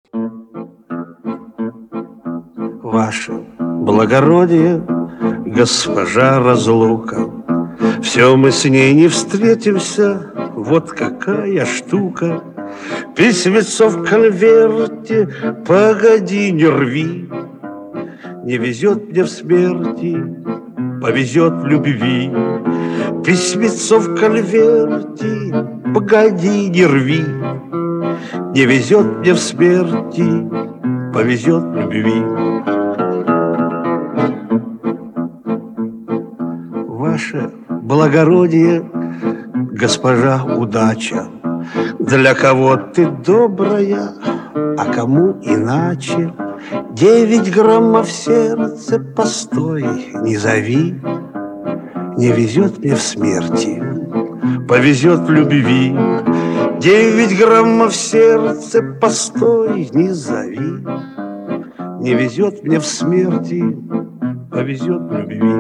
Ваше благородие, госпожа разлука, все мы с ней не встретимся, вот какая штука. Письмецо в конверте, погоди, не рви. Не везет мне в смерти, повезет в любви. Письмецо в конверте, погоди, не рви. Не везет мне в смерти, повезет в любви. Ваше благородие, госпожа удача, для кого ты добрая, а кому иначе. 9 граммов в сердце, постой, не зови. Не везет мне в смерти, повезет в любви. 9 граммов в сердце, постой, не зови. Не везет мне в смерти, повезет в любви.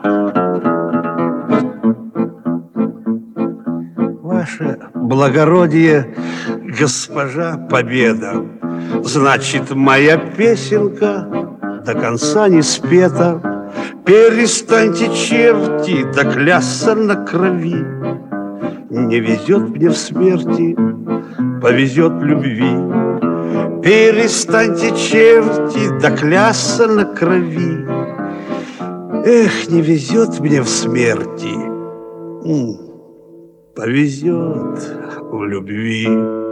Ваше благородие, госпожа Победа, значит, моя песенка до конца не спета. Перестаньте, черти, доклясться на крови. Не везет мне в смерти, повезет в любви. Перестаньте, черти, доклясться на крови. Эх, не везет мне в смерти, повезет в любви.